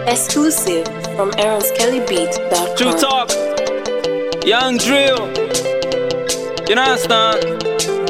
Exclusive from AaronsKellyBeat.com. True talk, young drill. You know understand?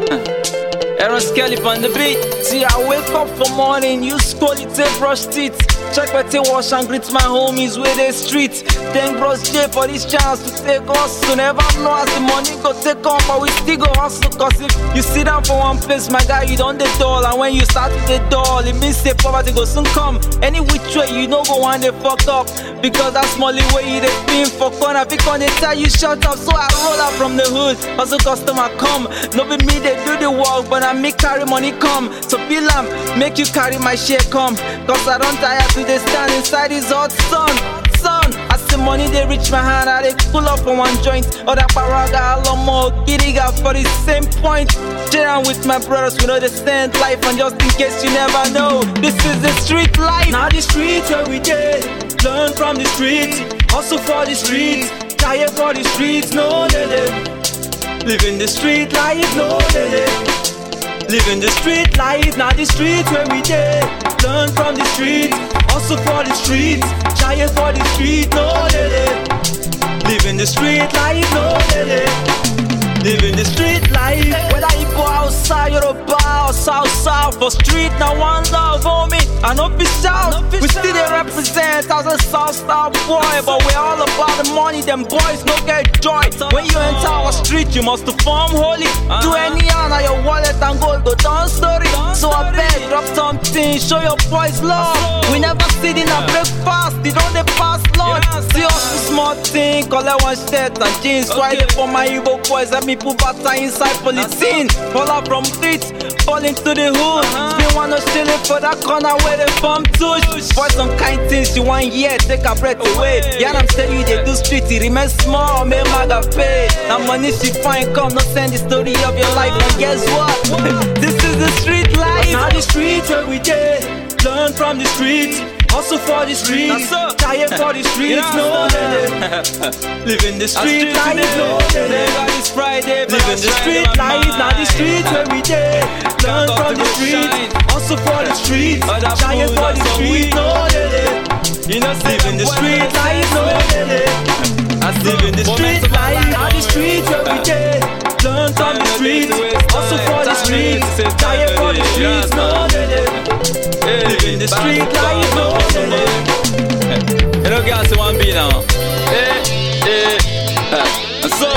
Aaron's Kelly on the beat. See, I wake up for morning, use quality brush teeth. Check my tea wash and greet my homies with the street. Thank Bros J for this chance to take us. So never know as the money go take on, but we still go hustle. Cause if you sit down for one place, my guy, you don't the door. And when you start with the door, it means say poverty go soon come. Any which way, you know go one day fuck up. Because that smally way you dey pin for corner. Pick on the tell you shut up. So I roll out from the hood, also customer come. No be me, they do the work, but I make carry money come. So bill am, make you carry my share come. Cause I don't tire to dey stand inside this hot sun. I see money they reach my hand, I they pull up on one joint. Other paraga, Alomo, Kiriga for the same point. Sharing with my brothers, we know the stand life. And just in case you never know, this is the street life. Now the street where we get, learn from the street, hustle for the streets, tire for the streets, no lele. Living the street life, no lele. Living the street life, now the street where we get, learn from the street, hustle for the streets, tire for the street, no lele. Living the street life, no lele. Living the street life. Whether you go outside Yoruba or south for street, now one love homie. I know be shout, we still they represent as a South Star boy. But we're all about the money, them boys no get joy. When you enter our street, you must perform holy. Do any honor, your wallet and gold go down story. So I beg, drop something, show your boys love. We never sit in a breakfast, they don't they pass lunch. See us the small thing, collect one shirt and jeans. Right for my evil boys, let me put butter inside polythene. Fall out from streets, fall into the hood. Still wanna steal it for that corner where they bump tush. For some kind things you want, yeah, take a breath away. Yeah, I'm telling you they do street, it remains small, make maga pay. Now money she find come, no send the story of your life. And guess what? This is the street life. Now the street where we get, learn from the streets, hustle for the streets, tire for the streets, no lele. Living the street life, no lele. Living the street life, now the street where we get, learn from the streets, hustle for the streets, tire for the streets, no lele. Living the street life, no lele. Living the street life, now the street where we get, learn from the streets, hustle for the streets, tire for the streets, no lele. Living the street life, no lele. You know guys, one be now. And so,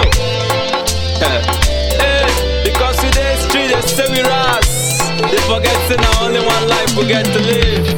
because today's street they say we ras. They forget that now only one life we get to live.